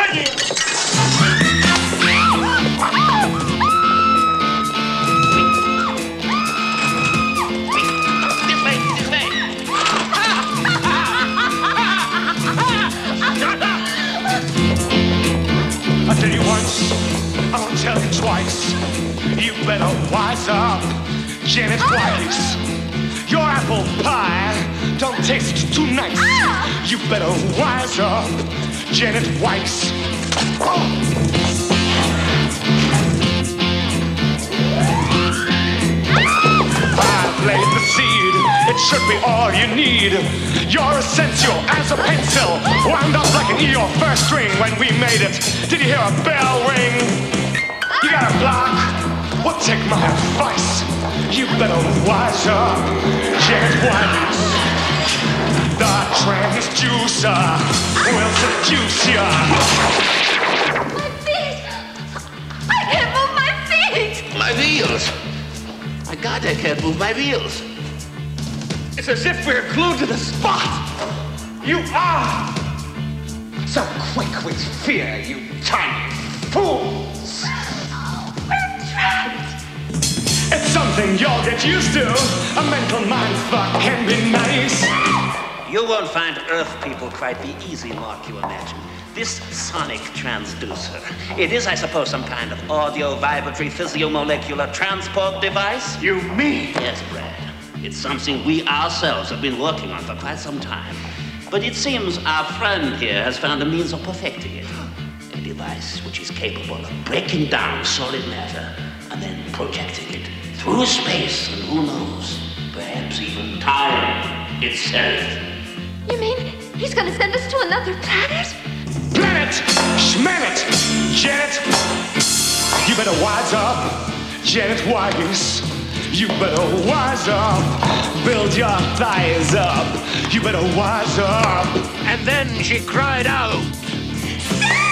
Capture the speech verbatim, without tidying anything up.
begging. This way, this way. I tell you once, I won't tell you twice. You better wise up, Janet Weiss. Your apple pie don't taste too nice. You better wise up, Janet Weiss. Oh. I laid the seed, it should be all you need. You're essential as a pencil, wound up like an E or first string when we made it. Did you hear a bell ring? You got a block? Well, take my advice. You better wise up, Janet Weiss. The transducer will seduce ya. My feet! I can't move my feet! My wheels. My God, I can't move my wheels. It's as if we're glued to the spot. You are so quick with fear, you tiny fools. We're trapped! It's something you'll get used to. A mental mindfuck can be nice. You won't find Earth people quite the easy mark you imagine. This sonic transducer, it is, I suppose, some kind of audio-vibratory physiomolecular transport device? You mean? Yes, Brad. It's something we ourselves have been working on for quite some time. But it seems our friend here has found a means of perfecting it. A device which is capable of breaking down solid matter and then projecting it through space and who knows, perhaps even time itself. You mean he's gonna send us to another planet? Planet! Schmanet! Janet! You better wise up, Janet Weiss. You better wise up, build your thighs up. You better wise up. And then she cried out, Stop!